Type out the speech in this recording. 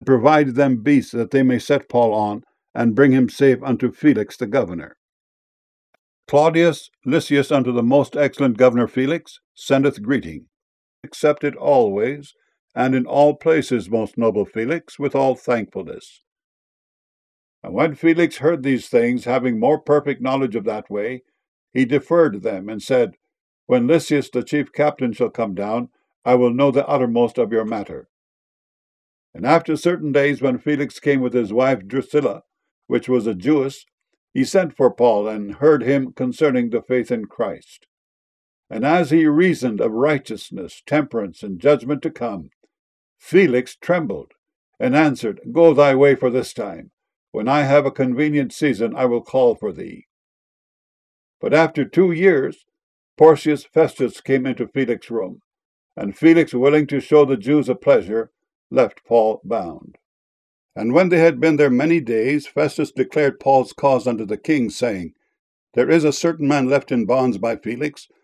provide them beasts that they may set Paul on, and bring him safe unto Felix the governor. Claudius Lysias unto the most excellent governor Felix sendeth greeting. Accept it always, and in all places, most noble Felix, with all thankfulness. And when Felix heard these things, having more perfect knowledge of that way, he deferred them, and said, When Lysias the chief captain shall come down, I will know the uttermost of your matter. And after certain days, when Felix came with his wife Drusilla, which was a Jewess, he sent for Paul, and heard him concerning the faith in Christ. And as he reasoned of righteousness, temperance, and judgment to come, Felix trembled, and answered, Go thy way for this time. When I have a convenient season, I will call for thee. But after 2 years, Porcius Festus came into Felix's room, and Felix, willing to show the Jews a pleasure, left Paul bound. And when they had been there many days, Festus declared Paul's cause unto the king, saying, There is a certain man left in bonds by Felix,